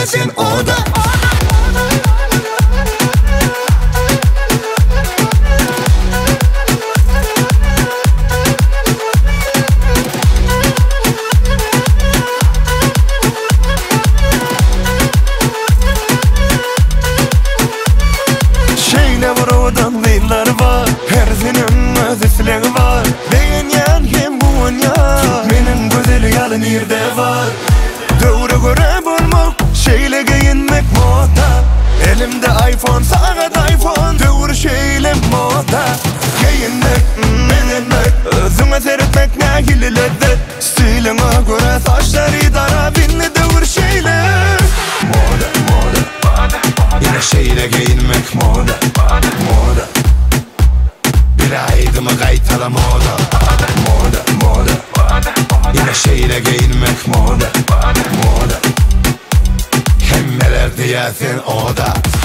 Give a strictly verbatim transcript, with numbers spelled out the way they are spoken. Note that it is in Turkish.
diyesin o da. Yıllar var, her senin öz isleği var. Beyin yan hem buğun yan, benim güzel yalın yerde var. Doğru göre bulmak, şeyle giyinmek moda. Elimde iPhone, sana da iPhone. Doğru şeyle moda. Giyinmek, beğenmek, özüme seyretmek ne gibi lezzet. Stiline göre saçlar idara, binli doğru şeyler. Moda, moda, yine şeyle giyinmek moda, moda. Aydımı kaytala moda, moda, moda. Yine şeyle giyinmek moda, moda. Hem neler diyesin o da.